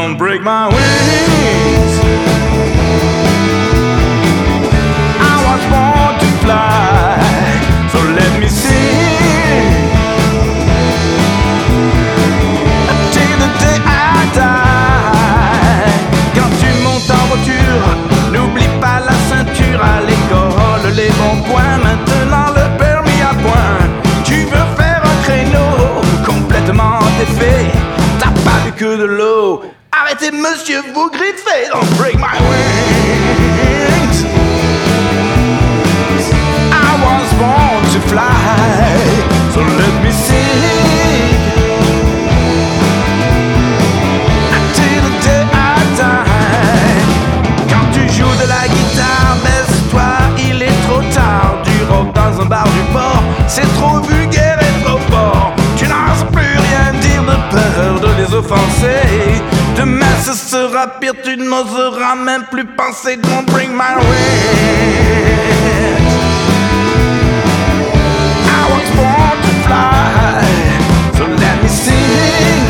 don't break my wings. I was born to fly, so let me sing until the day I die. Quand tu montes en voiture, n'oublie pas la ceinture. À l'école, les bons points, maintenant le permis à point. Tu veux faire un créneau complètement défait, t'as pas vu que de l'eau. Arrêtez monsieur, vous griffez. Don't break my wings. I was born to fly, so let me sing until the day I die. Quand tu joues de la guitare, baisse-toi, il est trop tard. Du rock dans un bar du port, c'est trop vulgaire et trop fort. Tu n'oses plus rien dire de peur de les offenser. Demain ce sera pire, tu n'oseras même plus penser. Don't bring my wings. I was born to fly, so let me sing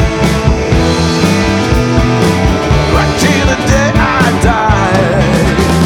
right till the day I die.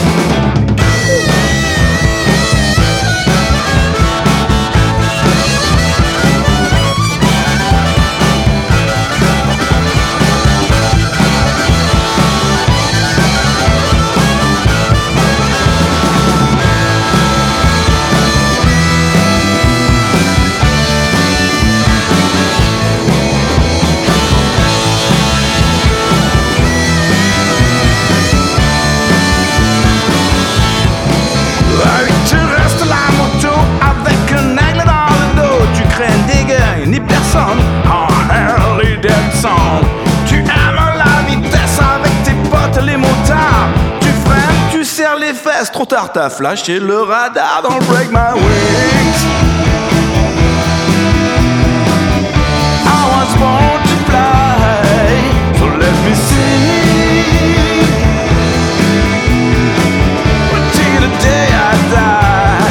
Ni personne en Harley Davidson. Tu aimes la vitesse avec tes potes les motards. Tu freines, tu serres les fesses. Trop tard t'as flashé le radar. Don't break my wings. I was born to fly, so let me sing until the day I die.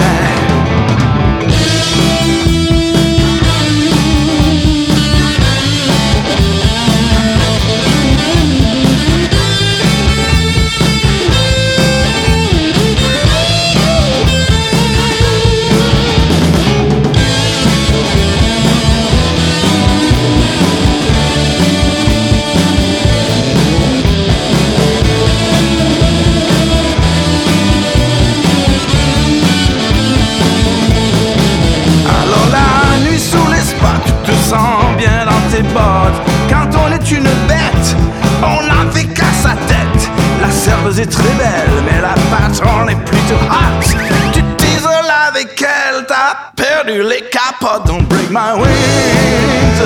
Bien dans tes bottes. Quand on est une bête, on n'en fait qu'à sa tête. La serveuse est très belle, mais la patronne est plutôt hot. Tu t'isoles avec elle, t'as perdu les capotes. Don't break my wings.